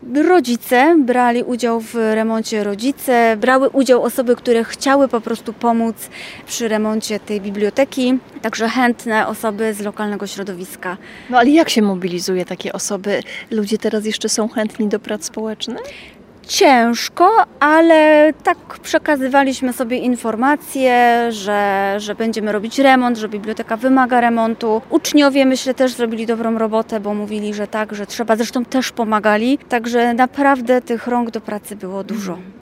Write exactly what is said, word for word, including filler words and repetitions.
Rodzice brali udział w remoncie, rodzice, brały udział osoby, które chciały po prostu pomóc przy remoncie tej biblioteki, także chętne osoby z lokalnego środowiska. No ale jak się mobilizuje takie osoby? Ludzie teraz jeszcze są chętni do prac społecznych? Ciężko, ale tak przekazywaliśmy sobie informacje, że, że będziemy robić remont, że biblioteka wymaga remontu. Uczniowie, myślę, też zrobili dobrą robotę, bo mówili, że tak, że trzeba. Zresztą też pomagali, także naprawdę tych rąk do pracy było dużo.